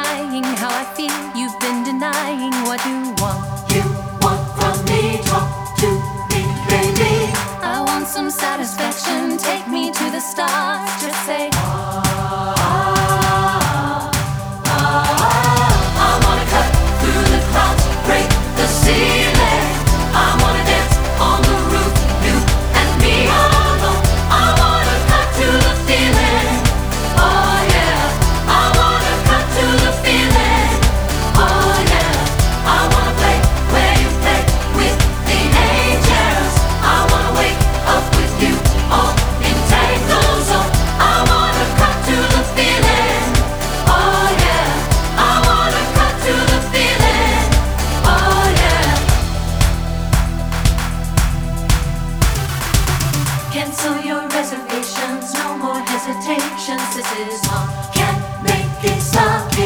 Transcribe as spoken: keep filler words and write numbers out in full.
lying how I feel. You've been denying what you want. You want from me, talk to me, baby. I want some satisfaction. Take me to the stars. Just say ah, ah, ah. I wanna cut through the clouds, break the ceiling. I wanna dance on the roof, you and me alone. I wanna cut to the feeling. Oh yeah, I wanna cut to the feeling. Oh yeah, I wanna play where you play with the angels. I wanna wake up with you all in tango zone. I wanna cut to the feeling. Oh yeah, I wanna cut to the feeling. Oh yeah. Cancel your reservations, no more hesitations. This is all. Can't make it stop.